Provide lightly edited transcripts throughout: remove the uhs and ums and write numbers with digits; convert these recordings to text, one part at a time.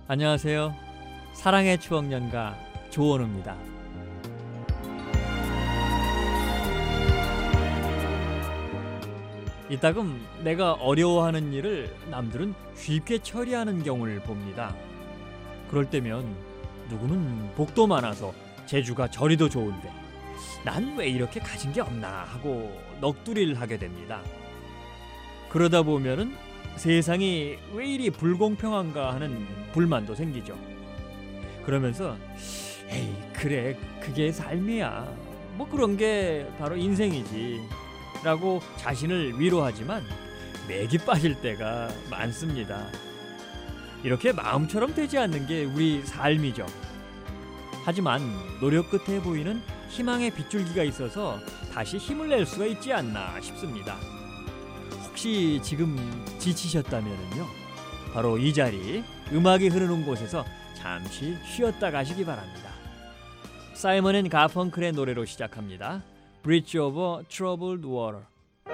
안녕하세요. 사랑의 추억연가 조원우입니다. 이따금 내가 어려워하는 일을 남들은 쉽게 처리하는 경우를 봅니다. 그럴 때면 누구는 복도 많아서 재주가 저리도 좋은데 난 왜 이렇게 가진 게 없나 하고 넋두리를 하게 됩니다. 그러다 보면은 세상이 왜 이리 불공평한가 하는 불만도 생기죠. 그러면서 에이 그래 그게 삶이야 뭐 그런 게 바로 인생이지 라고 자신을 위로하지만 맥이 빠질 때가 많습니다. 이렇게 마음처럼 되지 않는 게 우리 삶이죠. 하지만 노력 끝에 보이는 희망의 빗줄기가 있어서 다시 힘을 낼 수가 있지 않나 싶습니다. 혹시 지금 지치셨다면요, 바로 이 자리 음악이 흐르는 곳에서 잠시 쉬었다 가시기 바랍니다. 사이먼 앤 가펑클의 노래로 시작합니다. Bridge over Troubled Water.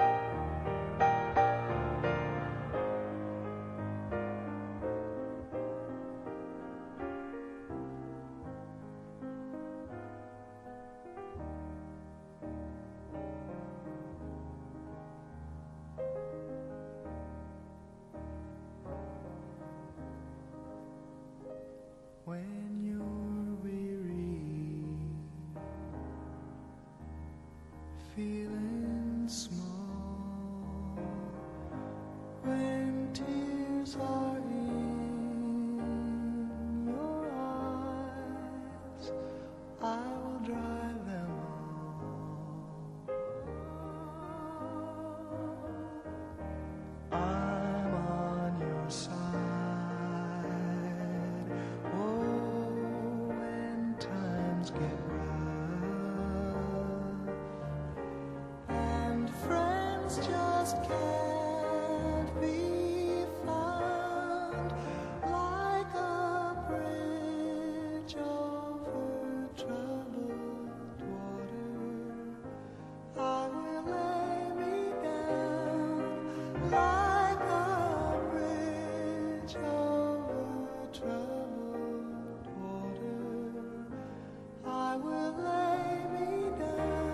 When you're weary, feeling small, when tears are in your eyes, I will dry them all. I'm on your side. Get rough and friends just can't be found like a bridge over troubled water. I will lay me down like a bridge over troubled water. I will lay me down.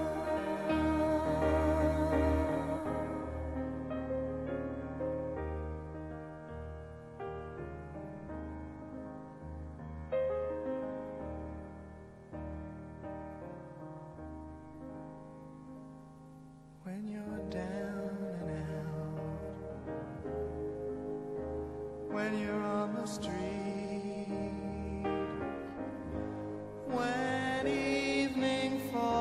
When you're down and out, when you're on the street, when evening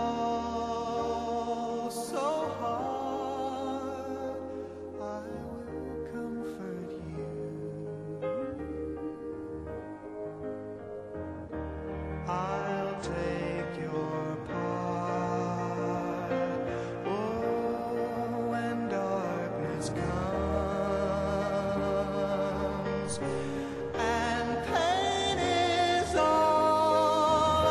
falls so hard, I will comfort you. I'll take your part. Oh, when darkness comes and pain is all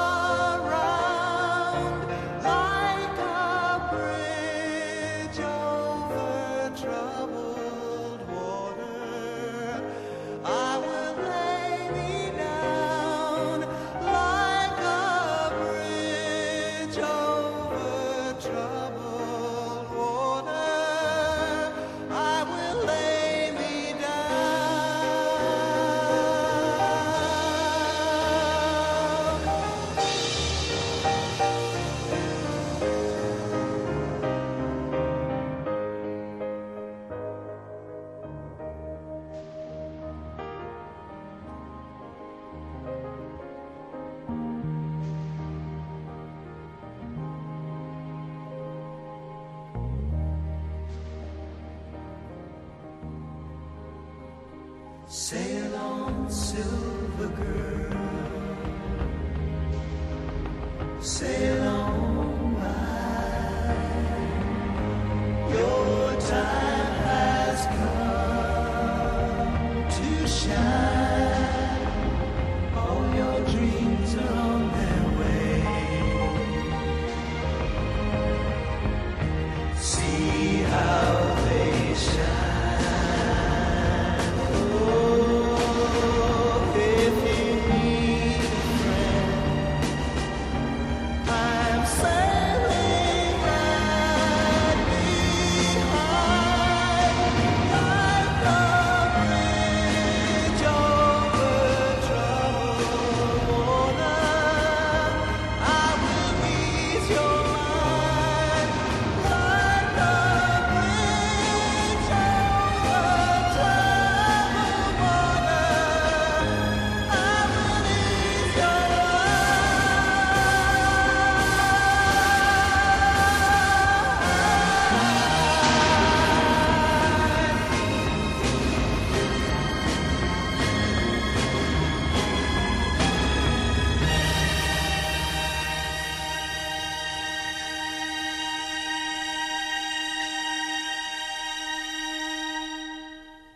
around, like a bridge over troubled water, I will lay me down like a bridge over troubled water. I will lay me Sail on, silver girl, sail on by. Your time has come to shine. All your dreams are on their way. See how they shine. Oh,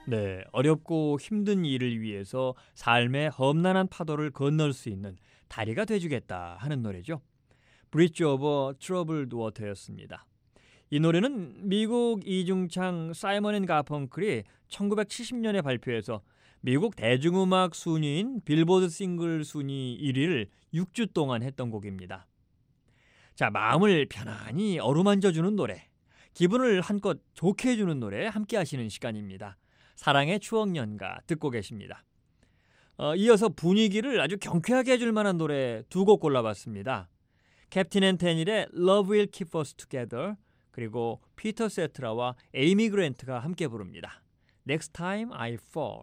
네, 어렵고 힘든 일을 위해서 삶의 험난한 파도를 건널 수 있는 다리가 돼주겠다 하는 노래죠. 브릿지 오버 트러블드 워터였습니다. 이 노래는 미국 이중창 사이먼 앤 가펑클이 1970년에 발표해서 미국 대중음악 순위인 빌보드 싱글 순위 1위를 6주 동안 했던 곡입니다. 자, 마음을 편안히 어루만져주는 노래, 기분을 한껏 좋게 해주는 노래 함께 하시는 시간입니다. 사랑의 추억 연가 듣고 계십니다. 이어서 분위기를 아주 경쾌하게 해줄 만한 노래 두 곡 골라봤습니다. 캡틴 앤 테닐의 Love Will Keep Us Together, 그리고 피터 세트라와 에이미 그랜트가 함께 부릅니다. Next Time I Fall.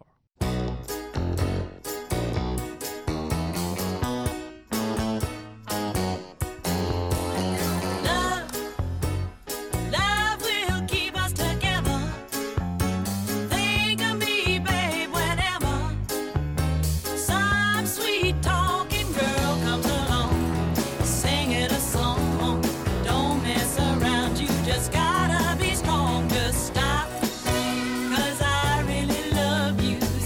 Just gotta be strong, just stop, 'cause I really love you.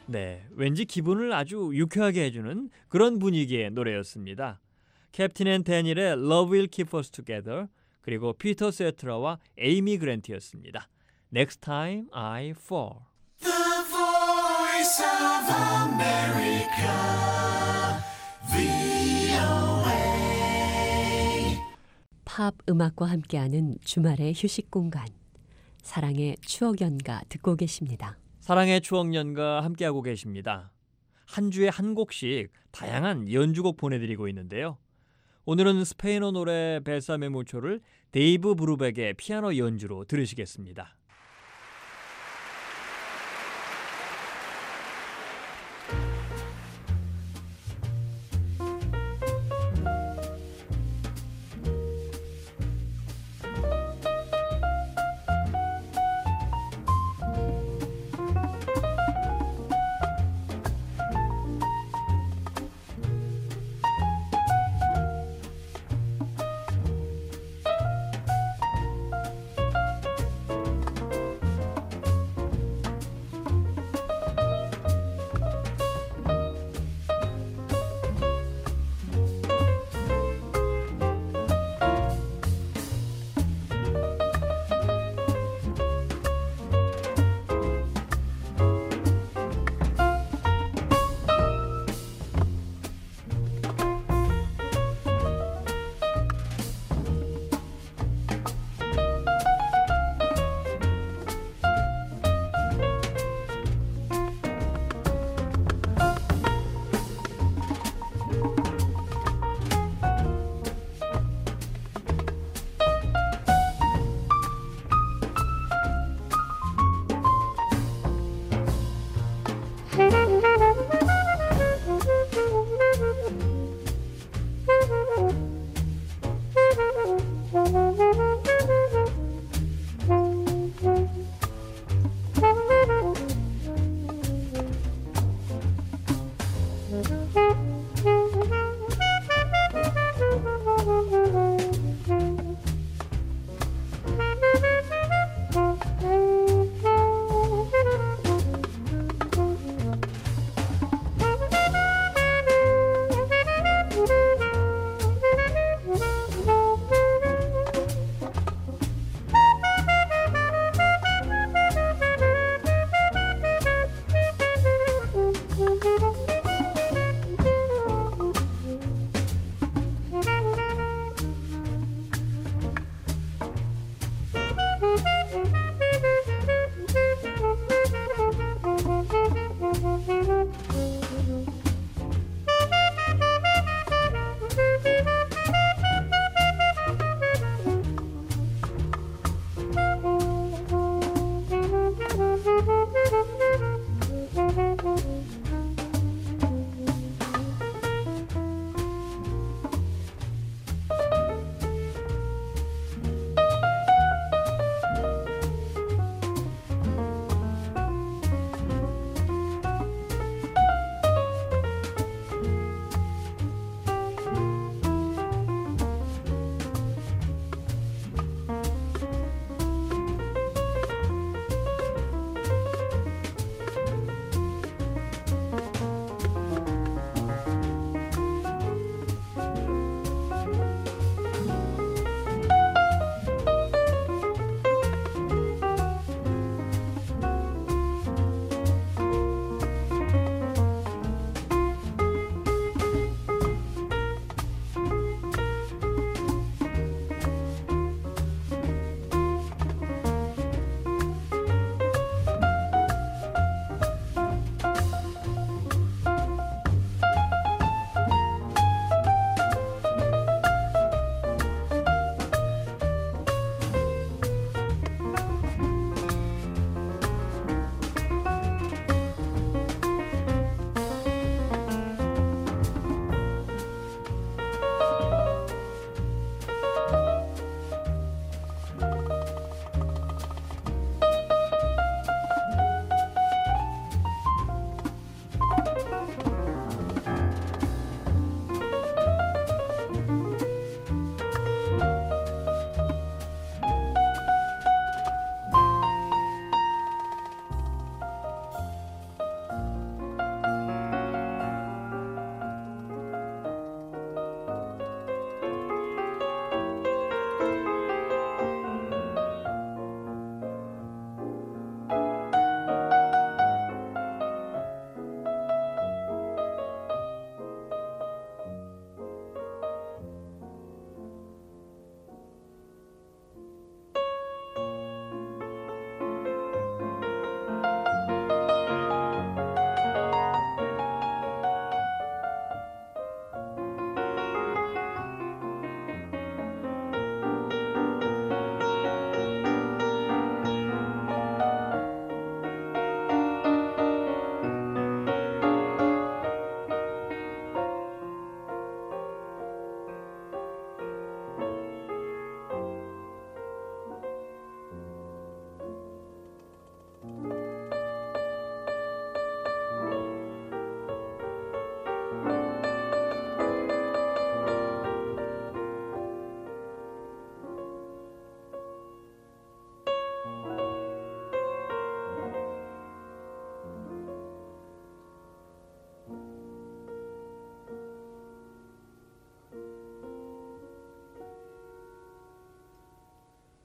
네, 왠지 기분을 아주 유쾌하게 해주는 그런 분위기의 노래였습니다. 캡틴 앤 데니엘의 Love Will Keep Us Together, 그리고 피터 세트라와 에이미 그랜트였습니다. Next Time I Fall. The voice of America, VOA. 팝 음악과 함께하는 주말의 휴식 공간, 사랑의 추억 연가 듣고 계십니다. 사랑의 추억연가 함께하고 계십니다. 한 주에 한 곡씩 다양한 연주곡 보내드리고 있는데요. 오늘은 스페인어 노래 벨사메 무초를 데이브 브루백의 피아노 연주로 들으시겠습니다.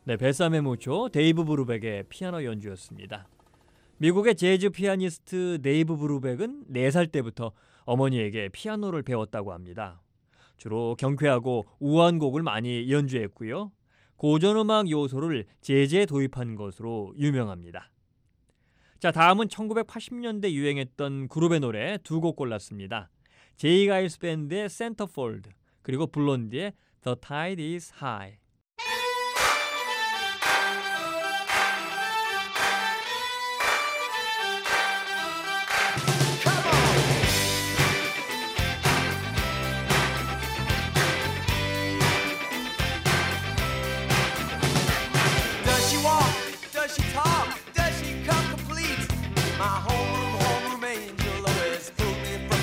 네, 베사메 무초, 데이브 브루백의 피아노 연주였습니다. 미국의 재즈 피아니스트 데이브 브루백은 4살 때부터 어머니에게 피아노를 배웠다고 합니다. 주로 경쾌하고 우아한 곡을 많이 연주했고요. 고전음악 요소를 재즈에 도입한 것으로 유명합니다. 자, 다음은 1980년대 유행했던 그룹의 노래 2곡 골랐습니다. 제이 가일스 밴드의 센터폴드, 그리고 블론디의 The Tide is High.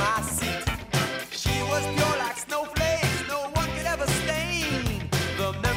The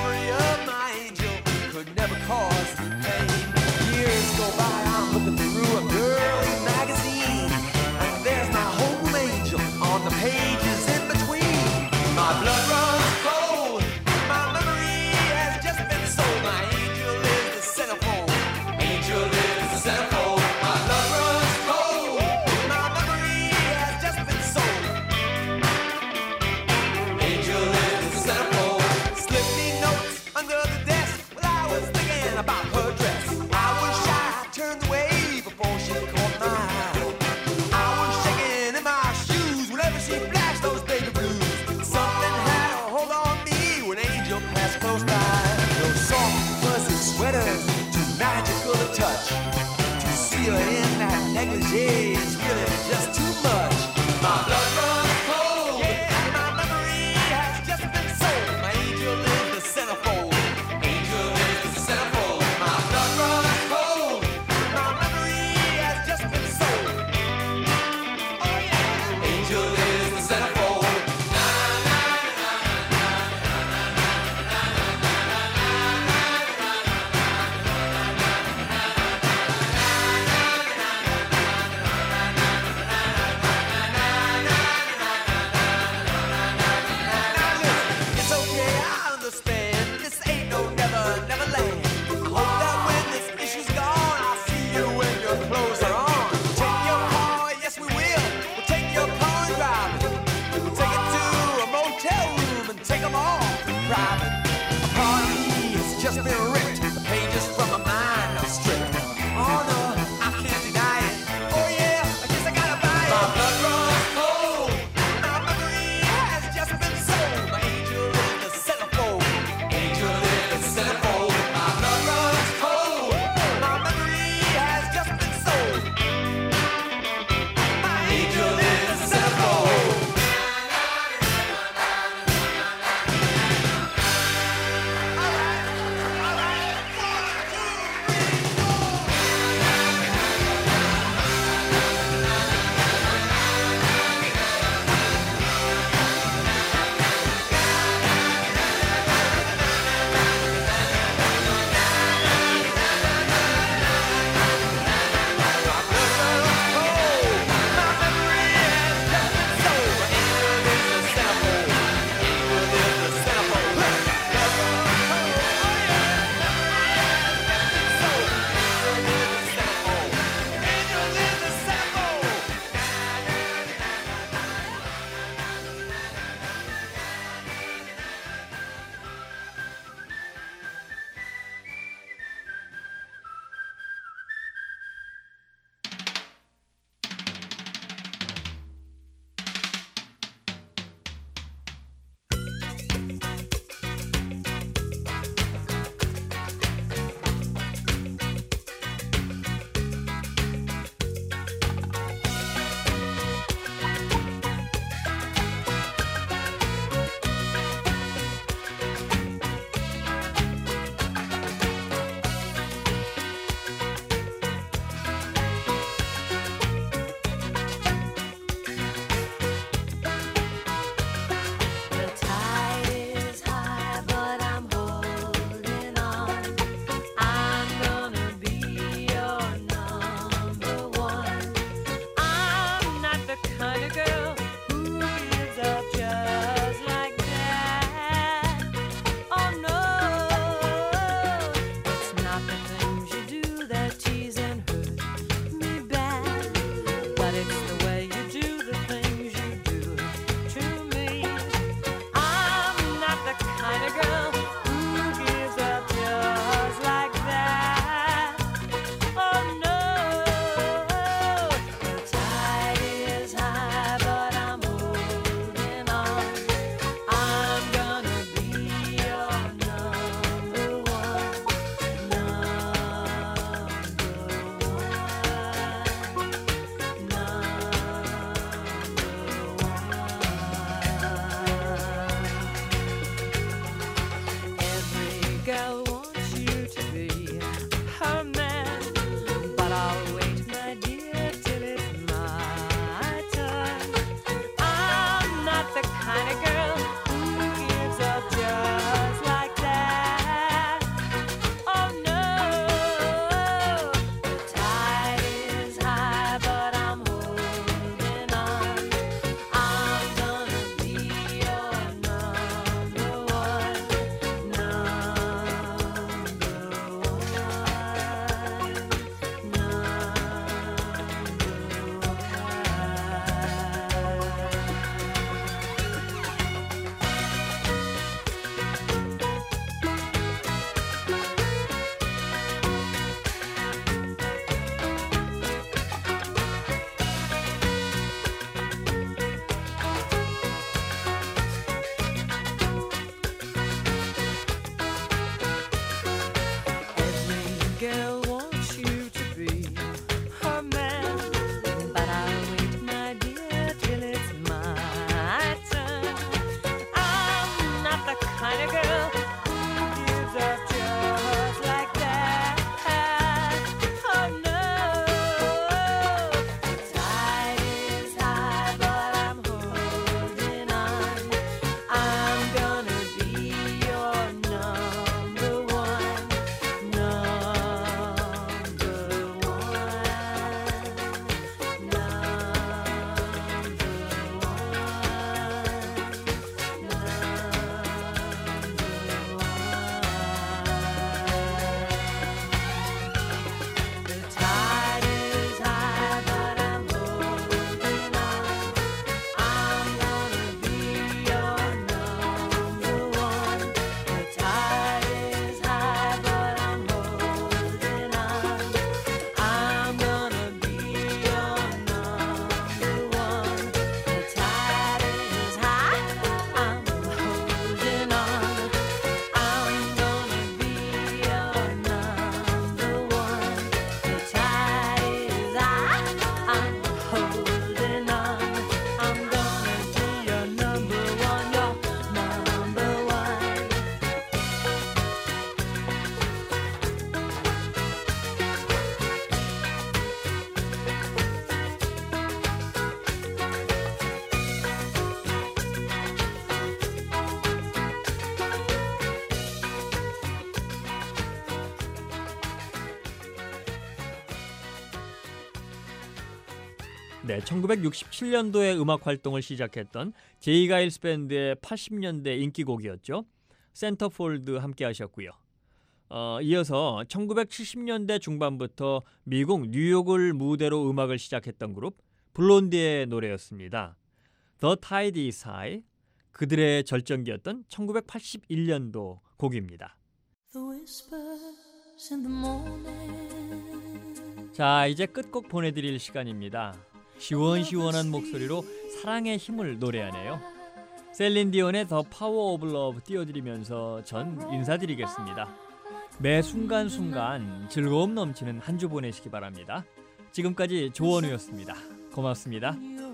네, 1967년도에 음악 활동을 시작했던 제이 가일스 밴드의 80년대 인기곡이었죠. 센터폴드 함께 하셨고요. 이어서 1970년대 중반부터 미국 뉴욕을 무대로 음악을 시작했던 그룹 블론디의 노래였습니다. The Tide is High, 그들의 절정기였던 1981년도 곡입니다. The whispers in the morning. 자, 이제 끝곡 보내드릴 시간입니다. 시원시원한 목소리로 사랑의 힘을 노래하네요. 셀린 디온의 The Power of Love 띄워드리면서 전 인사드리겠습니다. 매 순간순간 즐거움 넘치는 한 주 보내시기 바랍니다. 지금까지 조원우였습니다. 고맙습니다.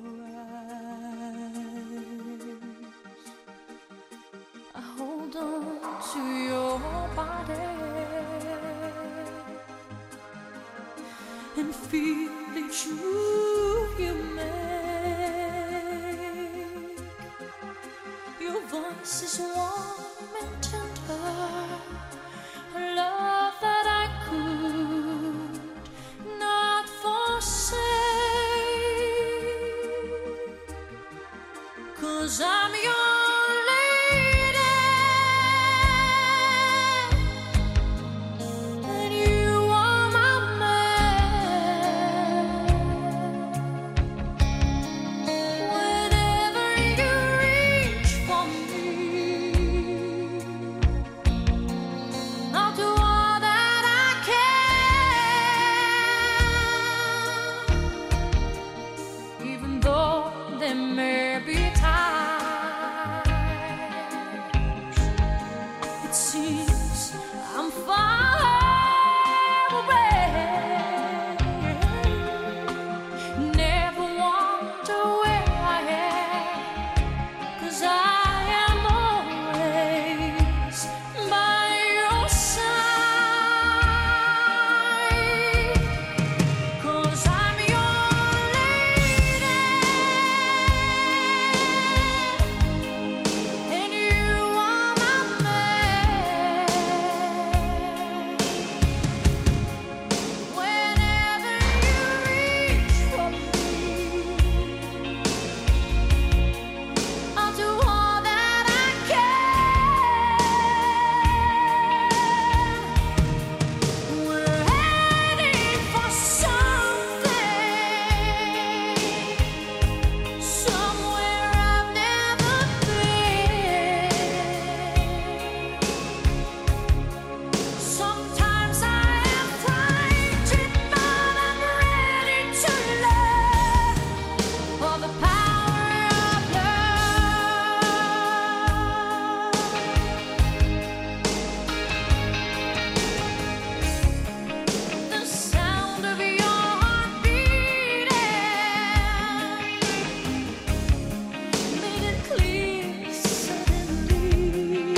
I hold on to your body and feel each move you make. Your voice is warm and tender, a love that I could not forsake. 'Cause I'm your lady and you are my man. Whenever you reach for me, I'll do all that I can, even though there may be times it seems I'm far away. Never wonder where I am, 'cause I am always by your side. 'Cause I'm your lady and you are my man. Whenever you reach for me, I'll do all that I can. We're heading for something, somewhere I've never been. Sometimes I am frightened, but I'm ready to learn for the power of love. The sound of your heart beating made it clear suddenly.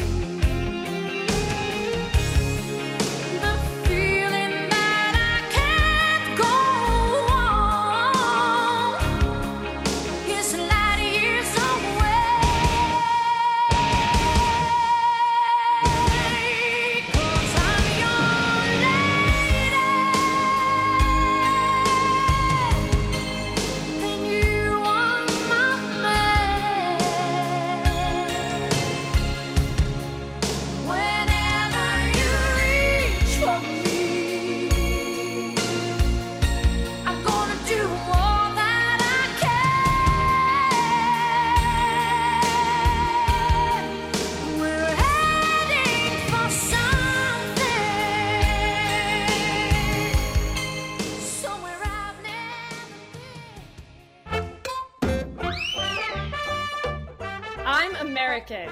The feeling that I can't go on is light years away. 'Cause I'm your lady and you are my man. Whenever you reach for me, I'm gonna do all that I can. We're heading for something, somewhere I've never been. I'm American.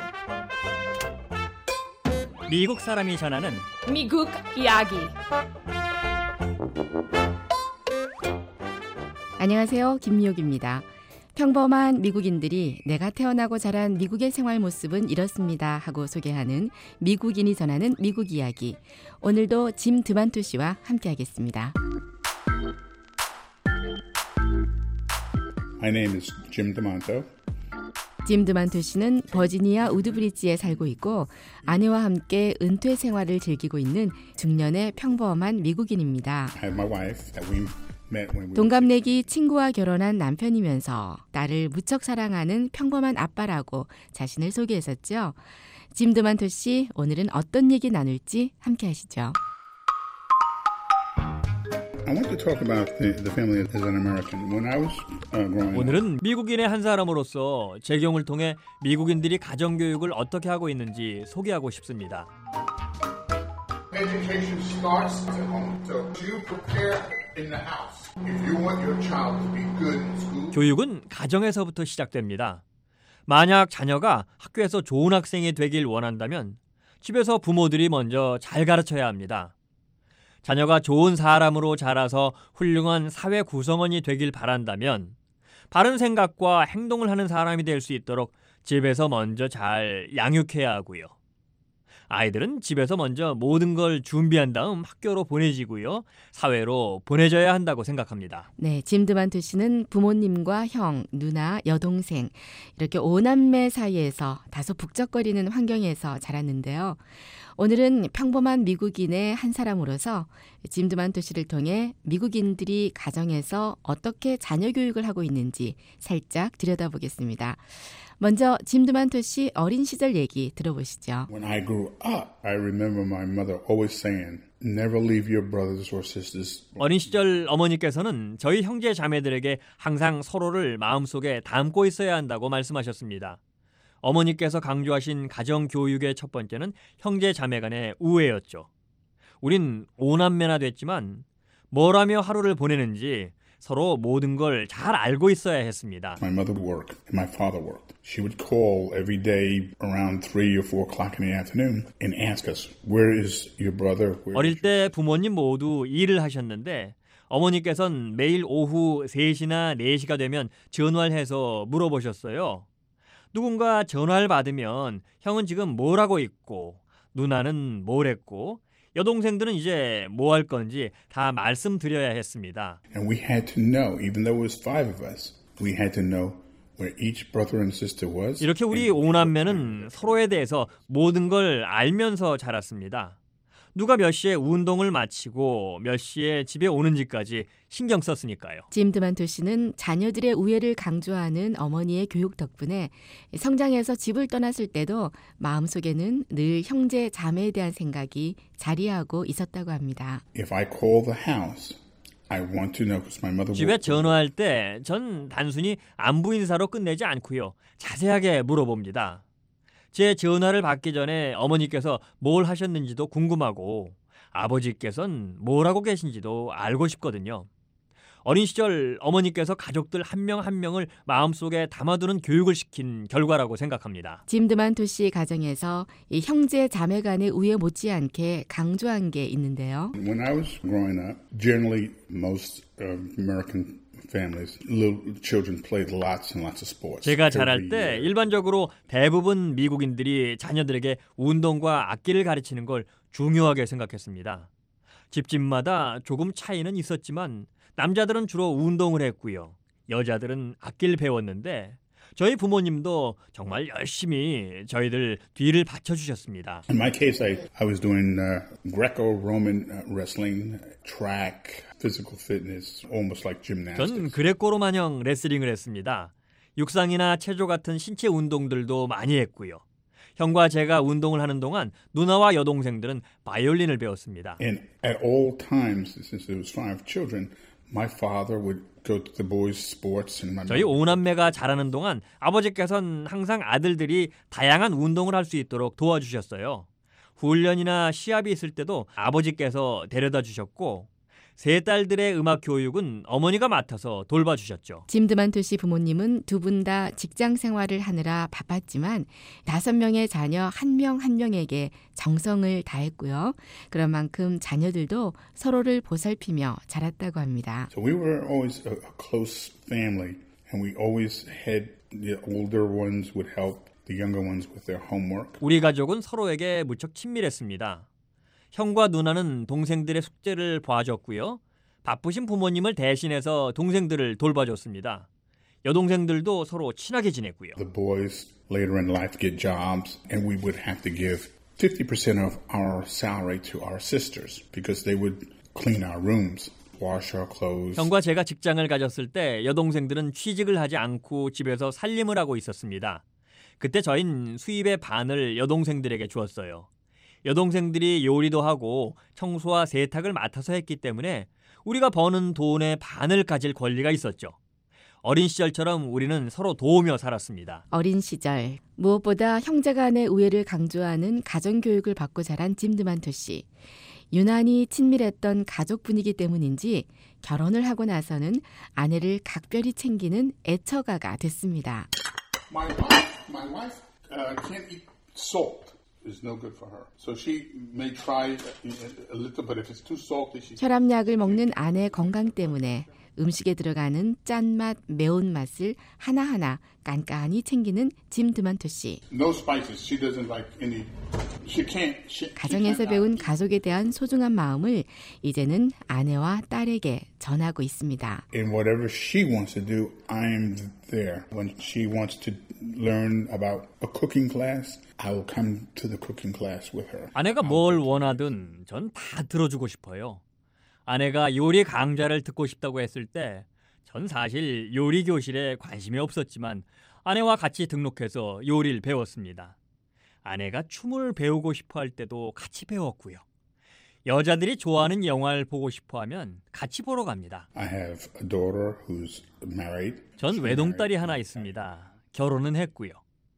미국 사람이 전하는 미국 이야기. 안녕하세요. 김미옥입니다. 평범한 미국인들이 내가 태어나고 자란 미국의 생활 모습은 이렇습니다 하고 소개하는 미국인이 전하는 미국 이야기. 오늘도 짐 드만투 씨와 함께하겠습니다. My name is Jim DeMonto. 짐 드만투 씨는 버지니아 우드브리지에 살고 있고 아내와 함께 은퇴 생활을 즐기고 있는 중년의 평범한 미국인입니다. I have my wife. We met when we were 동갑내기 친구와 결혼한 남편이면서 딸을 무척 사랑하는 평범한 아빠라고 자신을 소개했었죠. 짐 드만토 씨, 오늘은 어떤 얘기 나눌지 함께 하시죠. I want to talk about the family as an American. When I was growing up, 오늘은 미국인의 한 사람으로서 제 경우를 통해 미국인들이 가정교육을 어떻게 하고 있는지 소개하고 싶습니다. Education starts at home. So you prepare in the house. If you want your child to be good in school, 교육은 가정에서부터 시작됩니다. 만약 자녀가 학교에서 좋은 학생이 되길 원한다면 집에서 부모들이 먼저 잘 가르쳐야 합니다. 자녀가 좋은 사람으로 자라서 훌륭한 사회 구성원이 되길 바란다면 바른 생각과 행동을 하는 사람이 될 수 있도록 집에서 먼저 잘 양육해야 하고요. 아이들은 집에서 먼저 모든 걸 준비한 다음 학교로 보내지고요. 사회로 보내져야 한다고 생각합니다. 네, 짐 드만토 씨는 부모님과 형, 누나, 여동생 이렇게 5남매 사이에서 다소 북적거리는 환경에서 자랐는데요. 오늘은 평범한 미국인의 한 사람으로서 짐 드만토 씨를 통해 미국인들이 가정에서 어떻게 자녀 교육을 하고 있는지 살짝 들여다보겠습니다. 먼저 짐 드만토 씨 어린 시절 얘기 들어보시죠. when I grew up, I remember my mother always saying, "Never leave your brothers or sisters." 어린 시절 어머니께서는 저희 형제 자매들에게 항상 서로를 마음속에 담고 있어야 한다고 말씀하셨습니다. 어머니께서 강조하신 가정 교육의 첫 번째는 형제 자매 간의 우애였죠. 우린 5남매나 됐지만 뭘 하며 하루를 보내는지 서로 모든 걸 잘 알고 있어야 했습니다. My mother worked and my father worked. She would call every day around 3 or 4 o'clock in the afternoon and ask us, "Where is your brother?" Where 어릴 is your-" 때 부모님 모두 일을 하셨는데 어머니께서는 매일 오후 3시나 4시가 되면 전화를 해서 물어보셨어요. 누군가 전화를 받으면 형은 지금 뭘 하고 있고 누나는 뭘 했고 여동생들은 이제 뭐 할 건지 다 말씀드려야 했습니다. And we had to know, even though it was 5 of us, we had to know where each brother and sister was. 이렇게 우리 and- 5남매는 서로에 대해서 모든 걸 알면서 자랐습니다. 누가 몇 시에 운동을 마치고 몇 시에 집에 오는지까지 신경 썼으니까요. 짐 드만토 씨는 자녀들의 우애를 강조하는 어머니의 교육 덕분에 성장해서 집을 떠났을 때도 마음속에는 늘 형제 자매에 대한 생각이 자리하고 있었다고 합니다. If I call the house, I want to know because my mother 집에 worked. 전화할 때 전 단순히 안부 인사로 끝내지 않고요. 자세하게 물어봅니다. 제 전화를 받기 전에 어머니께서 뭘 하셨는지도 궁금하고 아버지께서는 뭘 하고 계신지도 알고 싶거든요. 어린 시절 어머니께서 가족들 한 명 한 명을 마음속에 담아두는 교육을 시킨 결과라고 생각합니다. 짐 드만토 씨 가정에서 이 형제 자매 간의 우애 못지않게 강조한 게 있는데요. When I was growing up, generally most American families, little children played lots and lots of sports. 제가 자랄 Every 때 year. 일반적으로 대부분 미국인들이 자녀들에게 운동과 악기를 가르치는 걸 중요하게 생각했습니다. 집집마다 조금 차이는 있었지만 남자들은 주로 운동을 했고요. 여자들은 악기를 배웠는데 저희 부모님도 정말 열심히 저희들 뒤를 받쳐주셨습니다. In my case, I was doing Greco-Roman wrestling, track, physical fitness, almost like 전 gymnastics. 그레코로마형 레슬링을 했습니다. 육상이나 체조 같은 신체 운동들도 많이 했고요. 형과 제가 운동을 하는 동안 누나와 여동생들은 바이올린을 배웠습니다. And at all times, since there was 5 children, my father would go to the boys' sports and my 저희 mother- 5남매가 자라는 동안 아버지께서는 항상 아들들이 다양한 운동을 할 수 있도록 도와주셨어요. 훈련이나 시합이 있을 때도 아버지께서 데려다 주셨고 세 딸들의 음악 교육은 어머니가 맡아서 돌봐주셨죠. 짐 드만토 씨 부모님은 두 분 다 직장 생활을 하느라 바빴지만 5명의 자녀 한 명 한 명에게 정성을 다했고요. 그런 만큼 자녀들도 서로를 보살피며 자랐다고 합니다. So we were always a close family, and we always had the older ones would help the younger ones with their homework. 우리 가족은 서로에게 무척 친밀했습니다. 형과 누나는 동생들의 숙제를 봐줬고요. 바쁘신 부모님을 대신해서 동생들을 돌봐줬습니다. 여동생들도 서로 친하게 지냈고요. The boys later in life get jobs, and we would have to give 50% of our salary to our sisters because they would clean our rooms. wash our clothes. 형과 제가 직장을 가졌을 때 여동생들은 취직을 하지 않고 집에서 살림을 하고 있었습니다. 그때 저희는 수입의 반을 여동생들에게 주었어요. 여동생들이 요리도 하고 청소와 세탁을 맡아서 했기 때문에 우리가 버는 돈의 반을 가질 권리가 있었죠. 어린 시절처럼 우리는 서로 도우며 살았습니다. 어린 시절 무엇보다 형제간의 우애를 강조하는 가정교육을 받고 자란 짐 드만토 씨. 유난히 친밀했던 가족 분위기 때문인지 결혼을 하고 나서는 아내를 각별히 챙기는 애처가가 됐습니다. My wife can't eat salt. It's no good for her. So she may try a little, but if it's too salty, she. 혈압약을 먹는 아내 건강 때문에 음식에 들어가는 짠맛, 매운맛을 하나하나 깐깐히 챙기는 짐 드만토 씨. No spices. She doesn't like any. She can't. 가정에서 배운 가족에 대한 소중한 마음을 이제는 아내와 딸에게 전하고 있습니다. In whatever she wants to do, I'm there. When she wants to learn about a cooking class, I will come to the cooking class with her. 아내가 뭘 원하든 전 다 들어주고 싶어요. 아내가 요리 강좌를 듣고 싶다고 했을 때 전 사실 요리 교실에 관심이 없었지만 아내와 같이 등록해서 요리를 배웠습니다. 아내가 춤을 배우고 싶어 할 때도 같이 배웠고요. 여자들이 좋아하는 영화를 보고 싶어 하면 같이 보러 갑니다. I have a daughter who's married. 전 외동딸이 하나 있습니다. 결혼은 했고요.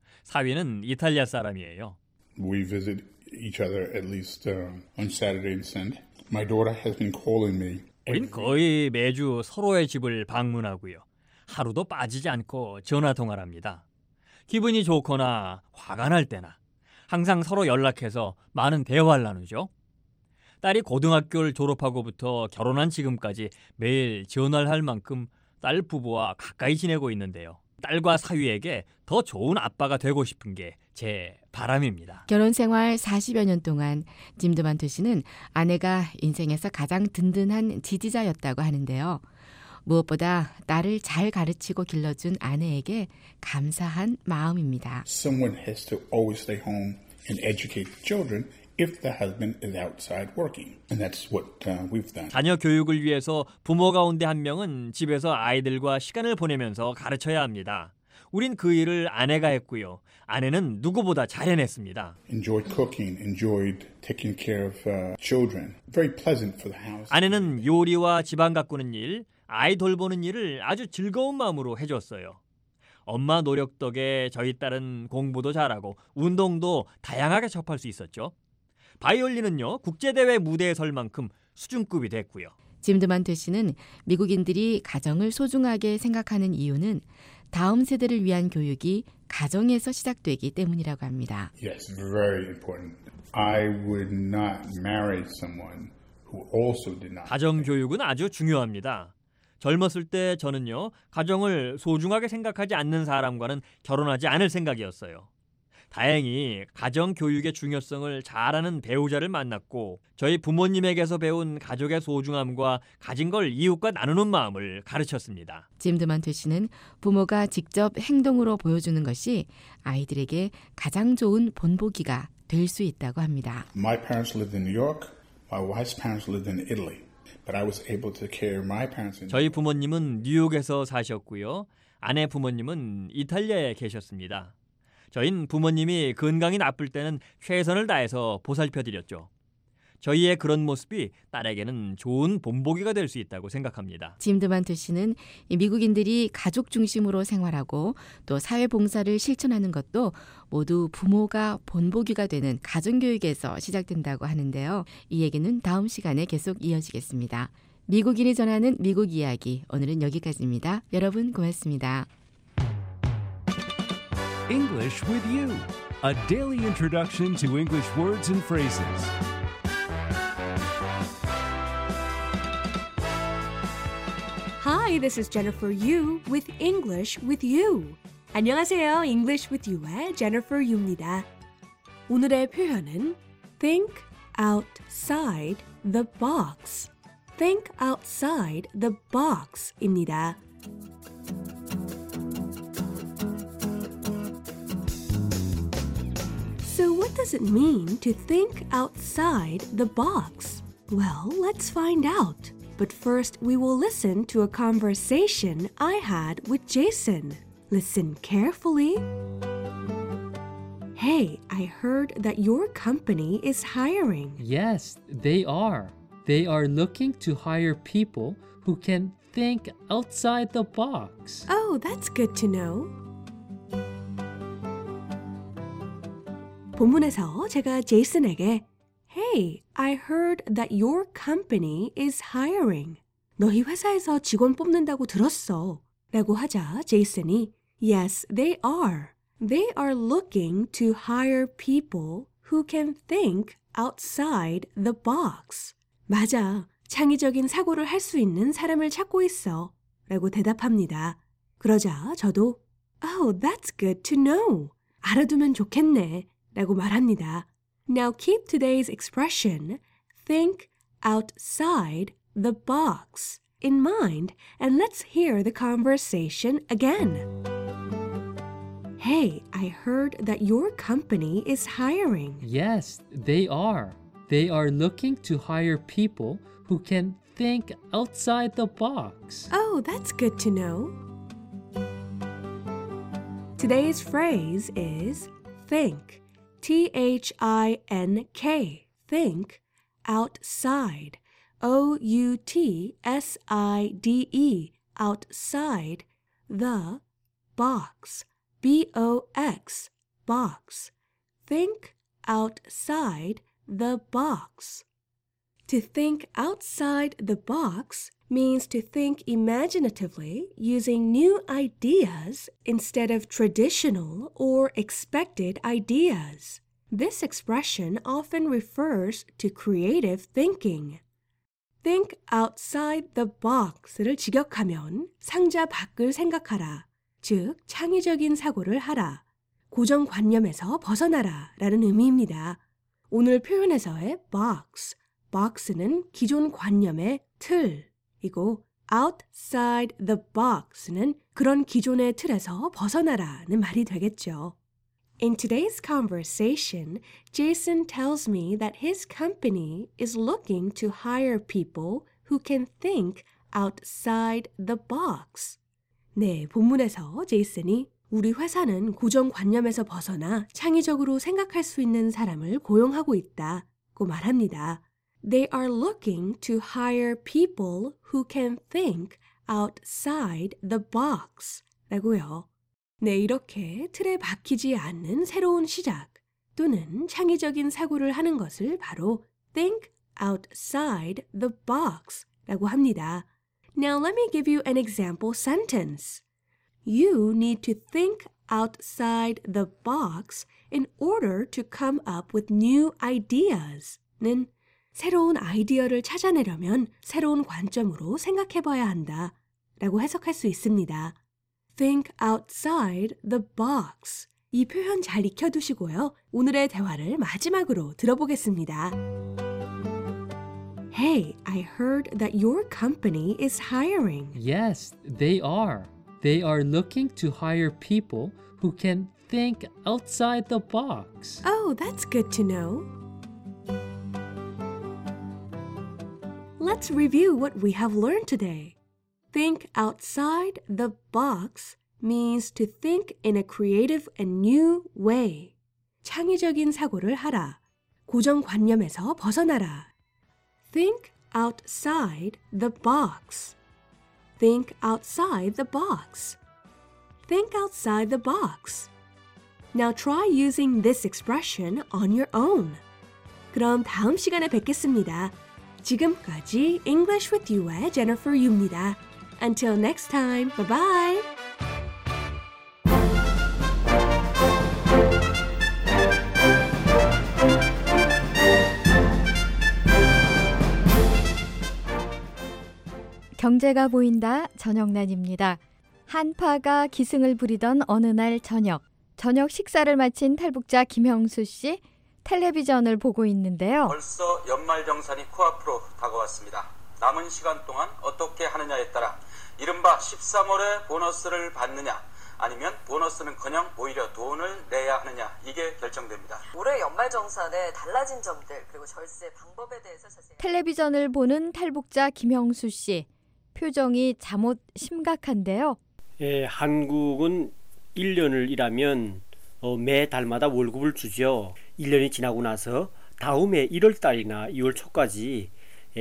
사위는 이탈리아 사람이에요. We visit each other at least on Saturday and Sunday. My daughter has been calling me. 우린 거의 매주 서로의 집을 방문하고요. 하루도 빠지지 않고 전화통화를 합니다. 기분이 좋거나 화가 날 때나 항상 서로 연락해서 많은 대화를 나누죠. 딸이 고등학교를 졸업하고부터 결혼한 지금까지 매일 전화를 할 만큼 딸 부부와 가까이 지내고 있는데요. 딸과 사위에게 더 좋은 아빠가 되고 싶은 게 제 바람입니다. 결혼 생활 40여 년 동안 짐 드만토 씨는 아내가 인생에서 가장 든든한 지지자였다고 하는데요. 무엇보다 딸을 잘 가르치고 길러준 아내에게 감사한 마음입니다. Someone has to always stay home and educate the children if the husband is outside working. And that's what we've done. 자녀 교육을 위해서 부모 가운데 한 명은 집에서 아이들과 시간을 보내면서 가르쳐야 합니다. 우린 그 일을 아내가 했고요. 아내는 누구보다 잘 해냈습니다. Enjoyed cooking, enjoyed taking care of children. Very pleasant for the house. 아내는 요리와 집안 가꾸는 일, 아이 돌보는 일을 아주 즐거운 마음으로 해줬어요. 엄마 노력 덕에 저희 딸은 공부도 잘하고 운동도 다양하게 접할 수 있었죠. 바이올린은요, 국제대회 무대에 설 만큼 수준급이 됐고요. 짐 드만토 씨는 미국인들이 가정을 소중하게 생각하는 이유는 다음 세대를 위한 교육이 가정에서 시작되기 때문이라고 합니다. Yes, very important. I would not marry someone who also did not. 가정 교육은 아주 중요합니다. 젊었을 때 저는요, 가정을 소중하게 생각하지 않는 사람과는 결혼하지 않을 생각이었어요. 다행히 가정 교육의 중요성을 잘 아는 배우자를 만났고 저희 부모님에게서 배운 가족의 소중함과 가진 걸 이웃과 나누는 마음을 가르쳤습니다. 짐 드만토 씨는 부모가 직접 행동으로 보여주는 것이 아이들에게 가장 좋은 본보기가 될 수 있다고 합니다. My parents lived in New York. My wife's parents lived in Italy. But I was able to care my parents in. 저희 부모님은 뉴욕에서 사셨고요. 아내 부모님은 이탈리아에 계셨습니다. 저희는 부모님이 건강이 나쁠 때는 최선을 다해서 보살펴드렸죠. 저희의 그런 모습이 딸에게는 좋은 본보기가 될 수 있다고 생각합니다. 짐 드만토 씨는 미국인들이 가족 중심으로 생활하고 또 사회봉사를 실천하는 것도 모두 부모가 본보기가 되는 가정교육에서 시작된다고 하는데요. 이 얘기는 다음 시간에 계속 이어지겠습니다. 미국인이 전하는 미국 이야기, 오늘은 여기까지입니다. 여러분 고맙습니다. English with you, a daily introduction to English words and phrases. Hi, this is Jennifer Yu with English with You. 안녕하세요. English with You의 Jennifer Yu입니다. 오늘의 표현은 think outside the box. think outside the box입니다. So what does it mean to think outside the box? Well, let's find out. But first, we will listen to a conversation I had with Jason. Listen carefully. Hey, I heard that your company is hiring. Yes, they are. They are looking to hire people who can think outside the box. Oh, that's good to know. 본문에서 제가 제이슨에게 Hey, I heard that your company is hiring. 너희 회사에서 직원 뽑는다고 들었어. 라고 하자 제이슨이 Yes, they are. They are looking to hire people who can think outside the box. 맞아. 창의적인 사고를 할 수 있는 사람을 찾고 있어. 라고 대답합니다. 그러자 저도 Oh, that's good to know. 알아두면 좋겠네. 라고 말합니다. Now keep today's expression, think outside the box, in mind, and let's hear the conversation again. Hey, I heard that your company is hiring. Yes, they are. They are looking to hire people who can think outside the box. Oh, that's good to know. Today's phrase is think. T-H-I-N-K. Think outside. O-U-T-S-I-D-E. Outside the box. B-O-X. Box. Think outside the box. To think outside the box means to think imaginatively using new ideas instead of traditional or expected ideas. This expression often refers to creative thinking. Think outside the box를 직역하면 상자 밖을 생각하라, 즉 창의적인 사고를 하라, 고정관념에서 벗어나라 라는 의미입니다. 오늘 표현에서의 box, box는 기존 관념의 틀이고 outside the box는 그런 기존의 틀에서 벗어나라는 말이 되겠죠. In today's conversation, Jason tells me that his company is looking to hire people who can think outside the box. 네, 본문에서 제이슨이 우리 회사는 고정관념에서 벗어나 창의적으로 생각할 수 있는 사람을 고용하고 있다고 말합니다. They are looking to hire people who can think outside the box 라고요. 네, 이렇게 틀에 박히지 않는 새로운 시작 또는 창의적인 사고를 하는 것을 바로 think outside the box 라고 합니다. Now let me give you an example sentence. You need to think outside the box in order to come up with new ideas 는 새로운 아이디어를 찾아내려면 새로운 관점으로 생각해봐야 한다 라고 해석할 수 있습니다. Think outside the box. 이 표현 잘 익혀두시고요. 오늘의 대화를 마지막으로 들어보겠습니다. Hey, I heard that your company is hiring. Yes, they are. They are looking to hire people who can think outside the box. Oh, that's good to know. Let's review what we have learned today. Think outside the box means to think in a creative and new way. 창의적인 사고를 하라. 고정관념에서 벗어나라. Think outside the box. Think outside the box. Think outside the box. Now try using this expression on your own. 그럼 다음 시간에 뵙겠습니다. 지금까지 English with You의 Jennifer Yu입니다. Until next time, bye-bye! 경제가 보인다 전영란입니다. 한파가 기승을 부리던 어느 날 저녁 식사를 마친 탈북자 김형수 씨 텔레비전을 보고 있는데요. 벌써 연말정산이 코앞으로 다가왔습니다. 남은 시간 동안 어떻게 하느냐에 따라 이른바 13월에 보너스를 받느냐 아니면 보너스는커녕 오히려 돈을 내야 하느냐 이게 결정됩니다. 올해 연말정산에 달라진 점들 그리고 절세 방법에 대해서 자세히 텔레비전을 보는 탈북자 김형수 씨. 표정이 잠옷 심각한데요. 예, 한국은 1년을 일하면 매 달마다 월급을 주죠. 1년이 지나고 나서 다음해 1월 달이나 2월 초까지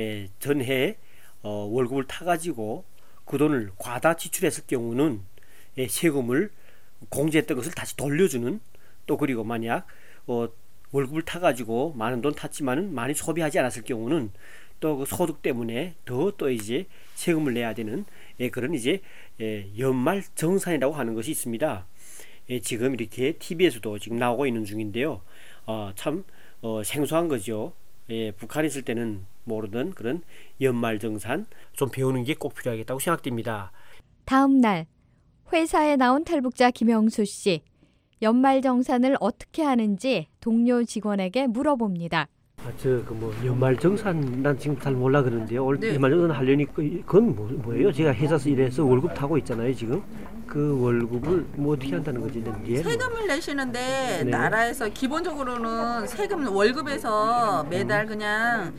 전해 월급을 타가지고 그 돈을 과다 지출했을 경우는 세금을 공제했던 것을 다시 돌려주는, 또 그리고 만약 월급을 타가지고 많은 돈 탔지만은 많이 소비하지 않았을 경우는 또 그 소득 때문에 또 이제 세금을 내야 되는 그런 이제 연말 정산이라고 하는 것이 있습니다. 지금 이렇게 TV에서도 지금 나오고 있는 중인데요. 참 생소한 거죠. 북한에 있을 때는 모르던 그런 연말 정산 좀 배우는 게 꼭 필요하겠다고 생각됩니다. 다음 날 회사에 나온 탈북자 김형수 씨. 연말 정산을 어떻게 하는지 동료 직원에게 물어봅니다. 연말 정산 난 지금 잘 몰라 그러는데요. 연말 정산 하려니 그건 뭐예요? 제가 회사에서 일해서 월급 타고 있잖아요 지금. 그 월급을 뭐 어떻게 한다는 거지? 세금을 내시는데 나라에서 기본적으로는 세금 월급에서 매달 그냥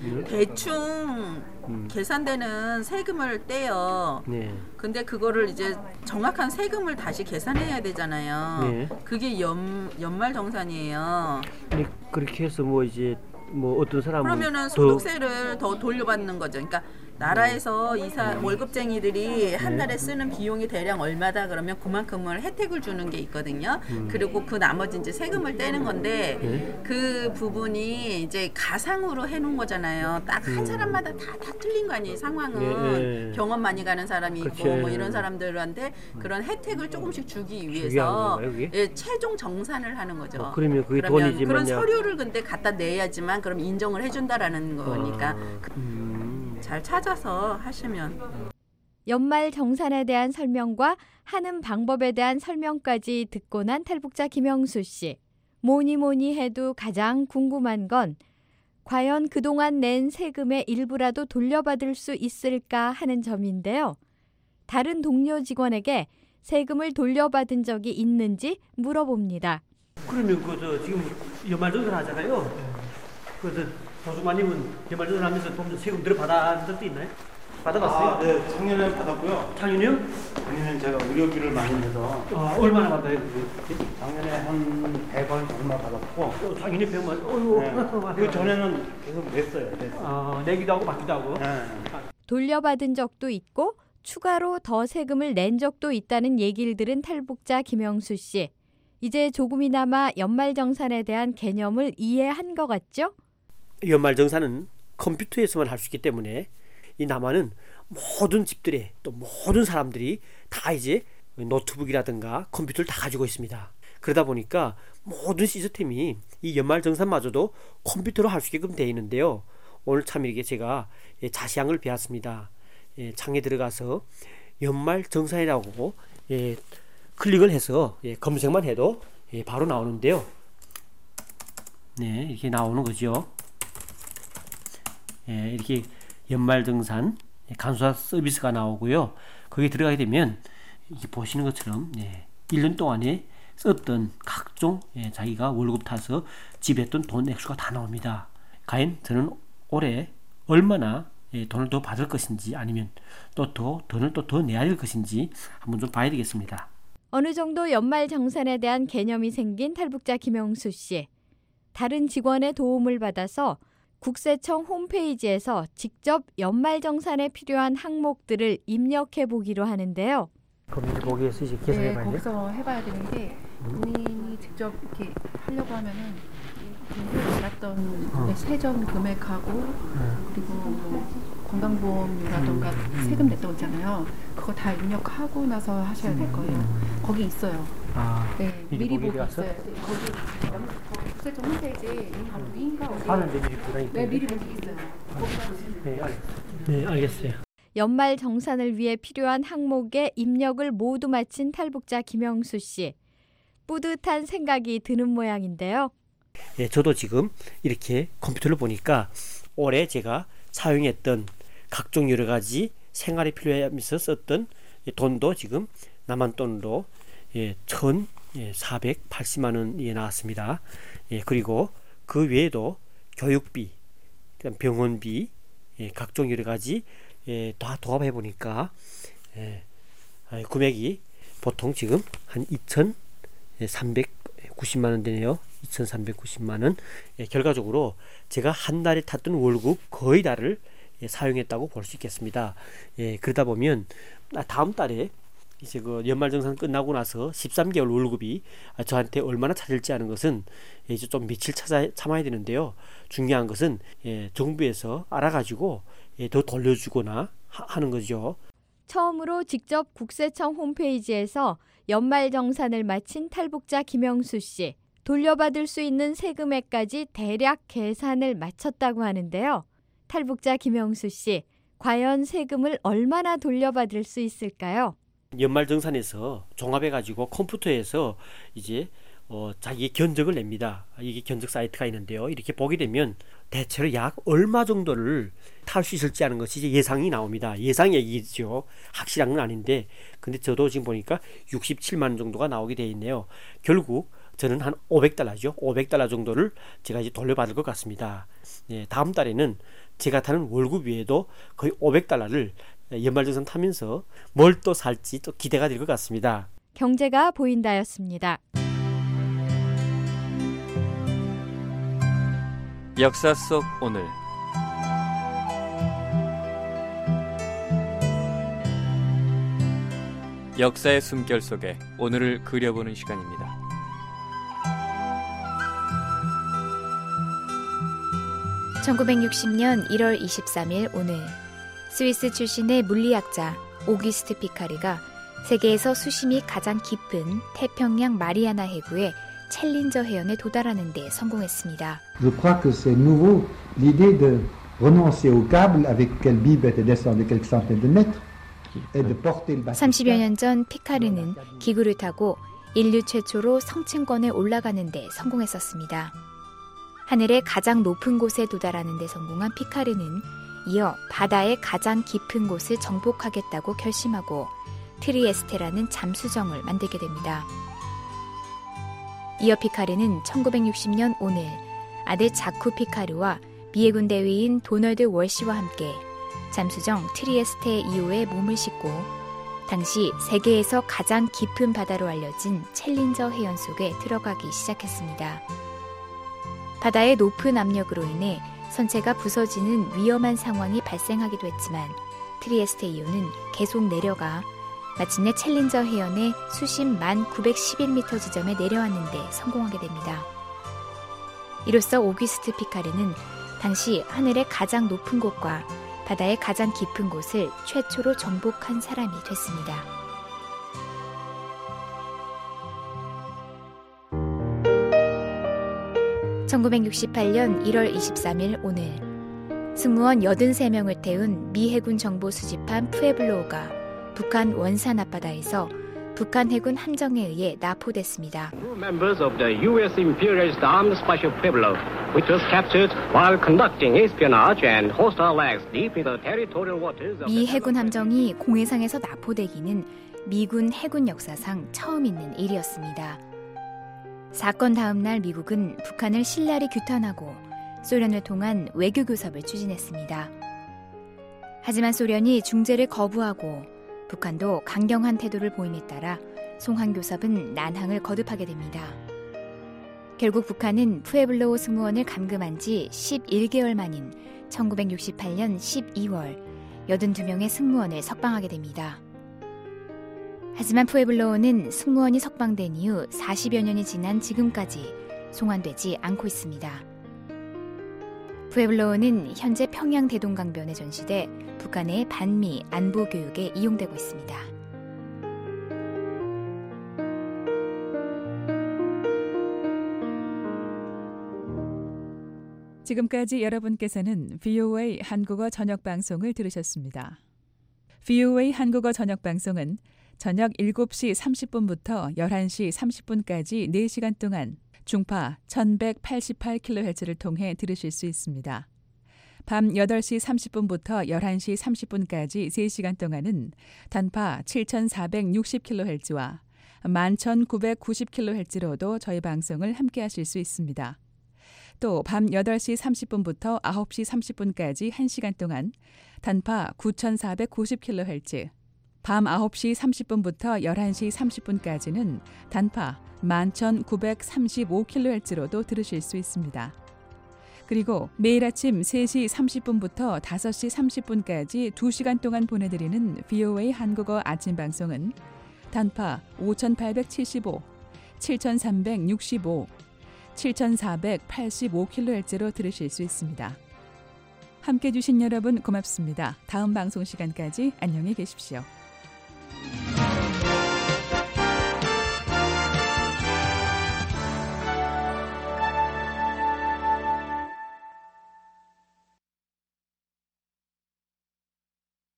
대충 계산되는 세금을 떼요. 근데 그거를 이제 정확한 세금을 다시 계산해야 되잖아요. 그게 연말 정산이에요. 그렇게 해서 어떤 사람은 그러면은 소득세를 더 돌려받는 거죠. 그러니까 나라에서 월급쟁이들이 한 달에 쓰는 비용이 대략 얼마다 그러면 그만큼을 혜택을 주는 게 있거든요. 그리고 그 나머지 이제 세금을 떼는 건데 그 부분이 이제 가상으로 해놓은 거잖아요. 딱 한 사람마다 다 틀린 거 아니에요. 상황은 경험 많이 가는 사람이 있고 뭐 이런 사람들한테 그런 혜택을 조금씩 주기 위해서 최종 정산을 하는 거죠. 그러면 그게 그러면 돈이지 그런 서류를 근데 갖다 내야지만 그럼 인정을 해준다라는 거니까. 잘 찾아서 하시면. 연말 정산에 대한 설명과 하는 방법에 대한 설명까지 듣고 난 탈북자 김형수 씨. 뭐니 해도 가장 궁금한 건 과연 그동안 낸 세금의 일부라도 돌려받을 수 있을까 하는 점인데요. 다른 동료 직원에게 세금을 돌려받은 적이 있는지 물어봅니다. 그러면 지금 연말 정산 하잖아요. 도수마님은 연말정산 하면서 좀 세금 들어받은 적도 있나요? 받아봤어요? 네, 작년에 받았고요. 작년이요? 작년에 제가 의료비를 많이 내서. 얼마나 받아요? 작년에 한 100원 얼마 받았고. 작년에 100원? 그 전에는 계속 냈어요. 내기도 하고 받기도 하고. 돌려받은 적도 있고 추가로 더 세금을 낸 적도 있다는 얘기를 들은 탈북자 김형수 씨. 이제 조금이나마 연말정산에 대한 개념을 이해한 것 같죠? 연말정산은 컴퓨터에서만 할 수 있기 때문에 이 남한은 모든 집들에 또 모든 사람들이 다 이제 노트북이라든가 컴퓨터를 다 가지고 있습니다. 그러다 보니까 모든 시스템이 이 연말정산마저도 컴퓨터로 할 수 있게끔 되어 있는데요. 오늘 참 이렇게 제가 자세한 걸 배웠습니다. 창에 들어가서 연말정산이라고 클릭을 해서 검색만 해도 바로 나오는데요. 이렇게 나오는 거죠. 이렇게 연말정산 간소화 서비스가 나오고요. 거기에 들어가게 되면 이렇게 보시는 것처럼 1년 동안에 썼던 각종 자기가 월급 타서 지불했던 돈 액수가 다 나옵니다. 과연 저는 올해 얼마나 돈을 더 받을 것인지 아니면 또 돈을 또 더 내야 될 것인지 한번 좀 봐야 되겠습니다. 어느 정도 연말정산에 대한 개념이 생긴 탈북자 김형수 씨. 다른 직원의 도움을 받아서 국세청 홈페이지에서 직접 연말정산에 필요한 항목들을 입력해 보기로 하는데요. 거기에서 이제 계산해 봐야 돼요? 거기서 해봐야 되는데 본인이 직접 이렇게 하려고 하면은 받았던 세전 금액하고 그리고 뭐 건강보험료라던가 세금 냈던 거 있잖아요. 그거 다 입력하고 나서 하셔야 될 거예요. 거기 있어요. 미리 보기 있어요. 거기 국세청 홈페이지에 위인가 어디 미리 보기 있어요. 네, 알겠어요. 연말 정산을 위해 필요한 항목의 입력을 모두 마친 탈북자 김형수 씨. 뿌듯한 생각이 드는 모양인데요. 저도 지금 이렇게 컴퓨터를 보니까 올해 제가 사용했던 각종 여러 가지 생활에 필요하면서 썼던 돈도 지금 남한 돈으로 1,480만 원이 나왔습니다. 그리고 그 외에도 교육비, 병원비, 각종 여러 가지 다 도합해 보니까 금액이 보통 지금 한 2,390만 원 되네요. 2,390만 원. 결과적으로 제가 한 달에 탔던 월급 거의 다를 사용했다고 볼 수 있겠습니다. 그러다 보면 다음 달에 이제 그 연말정산 끝나고 나서 13개월 월급이 저한테 얼마나 차질지 하는 것은 이제 좀 며칠 참아야 되는데요. 중요한 것은 정부에서 알아가지고 더 돌려주거나 하는 거죠. 처음으로 직접 국세청 홈페이지에서 연말정산을 마친 탈북자 김영수 씨. 돌려받을 수 있는 세금액까지 대략 계산을 마쳤다고 하는데요. 탈북자 김영수 씨, 과연 세금을 얼마나 돌려받을 수 있을까요? 연말정산에서 종합해가지고 컴퓨터에서 이제 자기 견적을 냅니다. 이게 견적 사이트가 있는데요. 이렇게 보게 되면 대체로 약 얼마 정도를 탈 수 있을지 하는 것이 이제 예상이 나옵니다. 예상 얘기죠. 확실한 건 아닌데, 근데 저도 지금 보니까 67만 원 정도가 나오게 되어 있네요. 결국 저는 한 500달러죠. 500달러 정도를 제가 이제 돌려받을 것 같습니다. 다음 달에는 제가 타는 월급 외에도 거의 500달러를 연말정산 타면서 뭘 또 살지 또 기대가 될 것 같습니다. 경제가 보인다였습니다. 역사 속 오늘. 역사의 숨결 속에 오늘을 그려보는 시간입니다. (1960년 1월 23일) 오늘 스위스 출신의 물리학자 오기스트 피카르가 세계에서 수심이 가장 깊은 태평양 마리아나 해구의 챌린저 해연에 도달하는 데 성공했습니다. Je crois que c'est nouveau l'idée de renoncer au câble avec lequel Bibb était descendu quelques centaines de mètres et de porter le bateau. 30여 년 전 피카르는 기구를 타고 인류 최초로 성층권에 올라가는 데 성공했었습니다. 하늘의 가장 높은 곳에 도달하는 데 성공한 피카르는 이어 바다의 가장 깊은 곳을 정복하겠다고 결심하고 트리에스테라는 잠수정을 만들게 됩니다. 이어 피카르는 1960년 오늘 아들 자쿠 피카르와 미해군 대위인 도널드 월시와 함께 잠수정 트리에스테 2호에 몸을 싣고 당시 세계에서 가장 깊은 바다로 알려진 챌린저 해연 속에 들어가기 시작했습니다. 바다의 높은 압력으로 인해 선체가 부서지는 위험한 상황이 발생하기도 했지만 트리에스테 2호는 계속 내려가 마침내 챌린저 해연의 수심 1911m 지점에 내려왔는 데 성공하게 됩니다. 이로써 오기스트 피카르는 당시 하늘의 가장 높은 곳과 바다의 가장 깊은 곳을 최초로 정복한 사람이 됐습니다. (1968년 1월 23일) 오늘 승무원 83명을 태운 미 해군 정보 수집함 푸에블로우가 북한 원산 앞바다에서 북한 해군 함정에 의해 납포됐습니다. Members of the U.S. Imperialist Armed Special Pueblo, which was captured while conducting espionage and hostile acts deep in the territorial waters of 미 해군 함정이 공해상에서 납포되기는 미군 해군 역사상 처음 있는 일이었습니다. 사건 다음 날 미국은 북한을 신랄히 규탄하고 소련을 통한 외교 교섭을 추진했습니다. 하지만 소련이 중재를 거부하고 북한도 강경한 태도를 보임에 따라 송환 교섭은 난항을 거듭하게 됩니다. 결국 북한은 푸에블로우 승무원을 감금한 지 11개월 만인 1968년 12월 82명의 승무원을 석방하게 됩니다. 하지만 푸에블로우는 승무원이 석방된 이후 40여 년이 지난 지금까지 송환되지 않고 있습니다. 푸에블로우는 현재 평양 대동강변에 전시돼 북한의 반미 안보 교육에 이용되고 있습니다. 지금까지 여러분께서는 VOA 한국어 저녁 방송을 들으셨습니다. VOA 한국어 저녁 방송은 저녁 7시 30분부터 11시 30분까지 4시간 동안 중파 1188kHz를 통해 들으실 수 있습니다. 밤 8시 30분부터 11시 30분까지 3시간 동안은 단파 7460kHz와 11,990kHz로도 저희 방송을 함께 하실 수 있습니다. 또 밤 8시 30분부터 9시 30분까지 1시간 동안 단파 9,490kHz, 밤 9시 30분부터 11시 30분까지는 단파 11,935kHz로도 들으실 수 있습니다. 그리고 매일 아침 3시 30분부터 5시 30분까지 2시간 동안 보내드리는 VOA 한국어 아침 방송은 단파 5,875, 7,365, 7,485kHz로 들으실 수 있습니다. 함께해 주신 여러분 고맙습니다. 다음 방송 시간까지 안녕히 계십시오.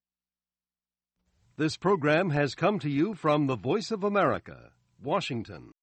This program has come to you from the Voice of America, Washington.